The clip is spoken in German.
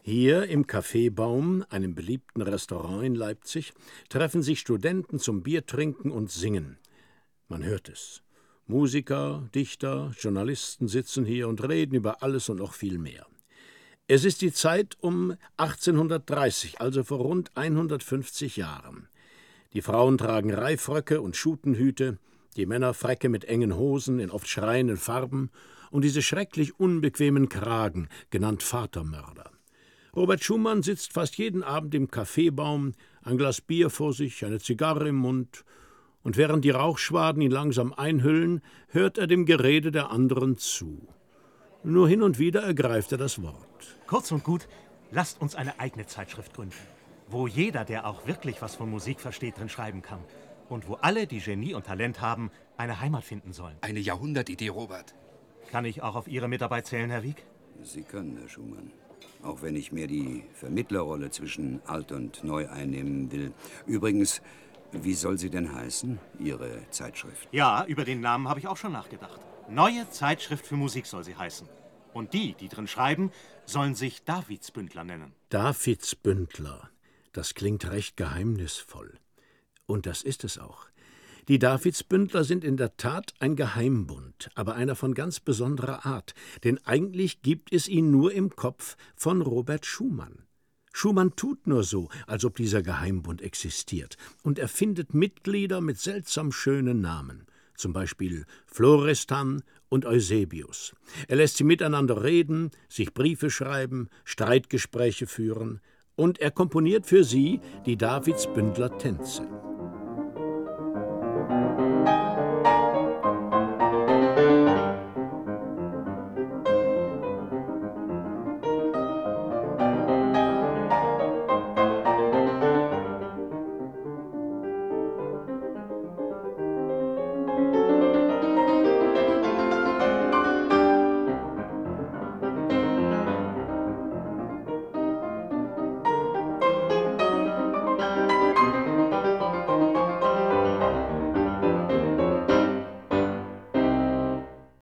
Hier im Café Baum, einem beliebten Restaurant in Leipzig, treffen sich Studenten zum Biertrinken und Singen. Man hört es. Musiker, Dichter, Journalisten sitzen hier und reden über alles und noch viel mehr. Es ist die Zeit um 1830, also vor rund 150 Jahren. Die Frauen tragen Reifröcke und Schutenhüte, die Männer Fräcke mit engen Hosen in oft schreienden Farben und diese schrecklich unbequemen Kragen, genannt Vatermörder. Robert Schumann sitzt fast jeden Abend im Kaffeebaum, ein Glas Bier vor sich, eine Zigarre im Mund, und während die Rauchschwaden ihn langsam einhüllen, hört er dem Gerede der anderen zu. Nur hin und wieder ergreift er das Wort. Kurz und gut, lasst uns eine eigene Zeitschrift gründen, wo jeder, der auch wirklich was von Musik versteht, drin schreiben kann. Und wo alle, die Genie und Talent haben, eine Heimat finden sollen. Eine Jahrhundertidee, Robert. Kann ich auch auf Ihre Mitarbeit zählen, Herr Wieck? Sie können, Herr Schumann. Auch wenn ich mir die Vermittlerrolle zwischen alt und neu einnehmen will. Übrigens, wie soll sie denn heißen, Ihre Zeitschrift? Ja, über den Namen habe ich auch schon nachgedacht. Neue Zeitschrift für Musik soll sie heißen. Und die drin schreiben, sollen sich Davidsbündler nennen. Davidsbündler, das klingt recht geheimnisvoll. Und das ist es auch. Die Davidsbündler sind in der Tat ein Geheimbund, aber einer von ganz besonderer Art, denn eigentlich gibt es ihn nur im Kopf von Robert Schumann. Schumann tut nur so, als ob dieser Geheimbund existiert, und er findet Mitglieder mit seltsam schönen Namen, zum Beispiel Florestan und Eusebius. Er lässt sie miteinander reden, sich Briefe schreiben, Streitgespräche führen, und er komponiert für sie die Davidsbündler Tänze.